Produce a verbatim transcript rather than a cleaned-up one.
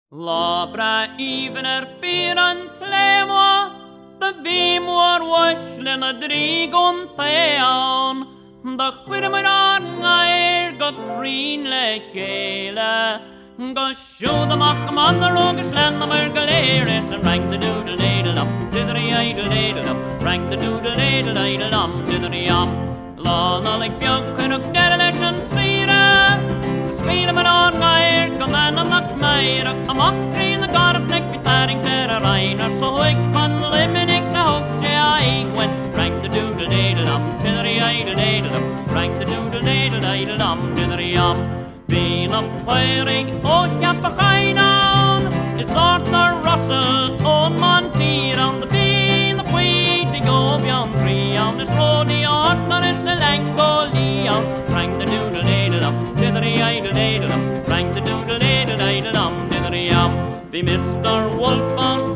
Labra even er fyr an tlewa, the vimor washlin a drigon tean, the chwyrmar an gair go green le chele, go show the mach man the rogus len the mergaleris, and rang the doodle daddle um, diddly idle daddle um, rang the doodle daddle idle um, diddly um, la la like bjog kunuk daddlish and sira, the speed of an on gair, come and I'm not mair, a mock green the god of neck with padding ter a reiner, so quick on liminic to hook she I when rang the doodle daddle um, diddly idle daddle um, rang the doodle daddle idle um, diddly um. Bhín a pairing ó ceappa chainán, is Arthur Russell ón Monteith on the bhín a chuiti go beyond three on is Roddy Arthur is a Langoli on rang the doodle daddle um, diddly idle daddle um, rang the doodle daddle idle um, diddly um. Bhí Mister Wolf on